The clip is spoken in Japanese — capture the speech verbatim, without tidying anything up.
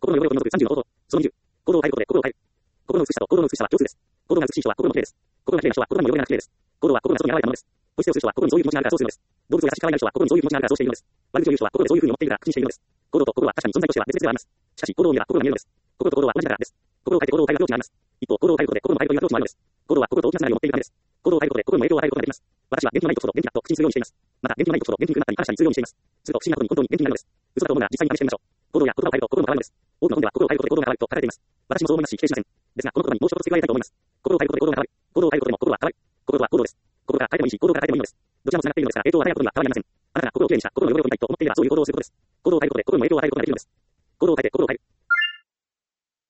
心の汚れを取り除くさんじゅうの方法。そのにじゅう。行動を変えることで心を変える。心の美しさと行動の美しさは共通です。行動が美しい人は心の綺麗です。心が綺麗な人は言葉にも汚れがなく綺麗です。行動は心が外に現れたものです。ポイ捨てをする人は心にそういう気持ちがあるからそうするのです。動物を優しく可愛がる人は心にそういう気持ちがあるからそうしているのです。悪口を言う人は心でそういうふうに思っているから口にしているのです。行動と心は確かに存在としては別々ではあります。しかし行動を見れば心が見えるのです。心と行動は同じだからです。心を変えて行動を変えるアプローチがあります。一方、行動を変えることで心の変えるというアプローチもあるのです。行動は心と大きなつながりを持っているためです。行動を変えることで心にも影響を与えることができます。私は元気のない時ほど元気だと口にするようにしています。また元気のない時ほど元気になったり感謝にするようにしています。すると不思議なことに本当に元気になるのです。嘘だと思うなら実際に試してみましょう。行動や言葉を変えると心も変わるのです。多くの本では心を変えることで心が変わると書かれています。私もそう思いますし否定しません。ですがこの言葉にもう一つ付け加えたいと思います。心を変えることで心が変わる。行動を変えることでも心は変わる。心とは行動です。心から変えてもいいし行動から変えてもいいのです。どちらも繋がっているのですから影響を与えることには変わりありません。あなたが心をきれいにした心の汚れを取りたいと思っていればそういう行動をすることです。行動を変えることで心にも影響を与えることができるのです。行動を変えて心を変える。